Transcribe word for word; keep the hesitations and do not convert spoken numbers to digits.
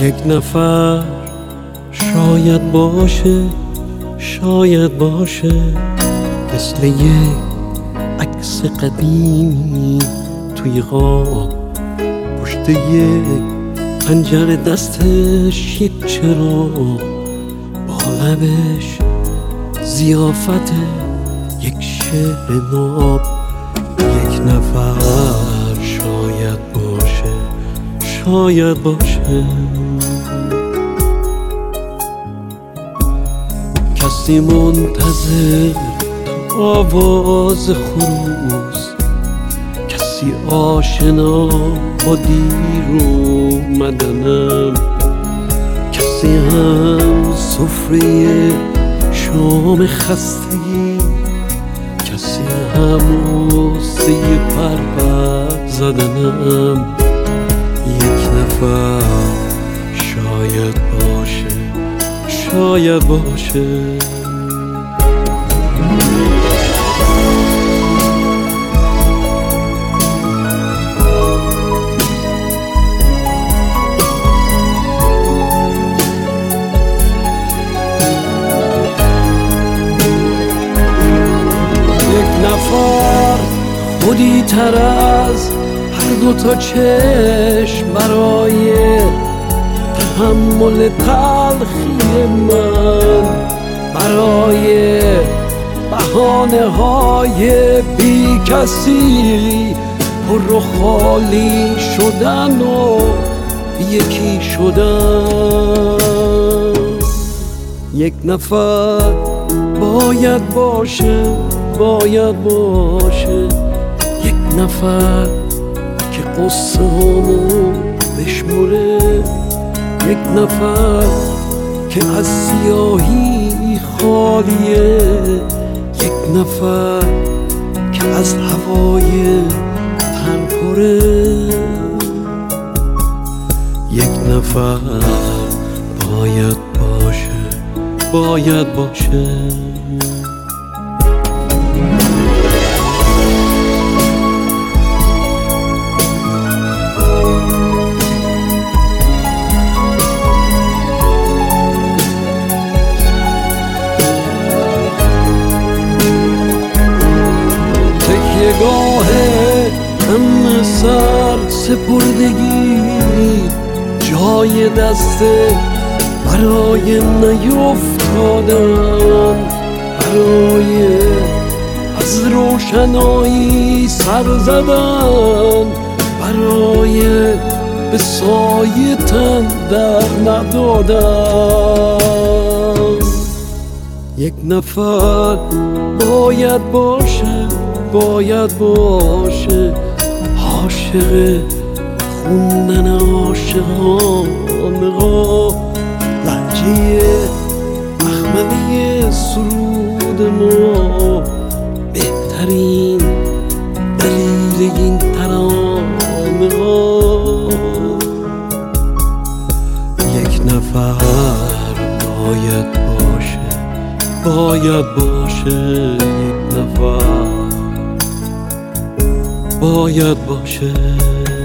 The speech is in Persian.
یک نفر شاید باشه، شاید باشه، مثل یک عکس قدیمی توی غاب، پشت یک پنجره دستش یک چراغ، با لبش ضیافت یک شعر ناب. یک نفر شاید باشه، شاید باشه، کسی منتظر تو آواز خروس، کسی آشنا با دیر اومدنم، کسی هم سفره شام خستگی، کسی هم غصه پرپر زدنم. یک نفر شاید باشه، شاید باشه، نفر خودی تر از هر دو تا چشم برای تحمل تلخی من، برای بهانه های بی کسی پر و خالی شدن و یکی شدن. یک نفر باید باشه، باید باشه، یک نفر که قصه هامو بشمره، یک نفر که از سیاهی خالیه، یک نفر که از هوای تن پره. یک نفر باید باشه، باید باشه، گاه هم سر سپردگی، جای دسته برای نیفتادن، برای از روشنایی سر زدن، برای به سایه تن در ندادن. یک نفر باید باشه، باید باشه، عاشق خوندن عاشقانه، لهجه مخملی سرود ما، بهترین دلیل این ترانه ها. یک نفر باید باشه، باید باشه، یک نفر باید باشه.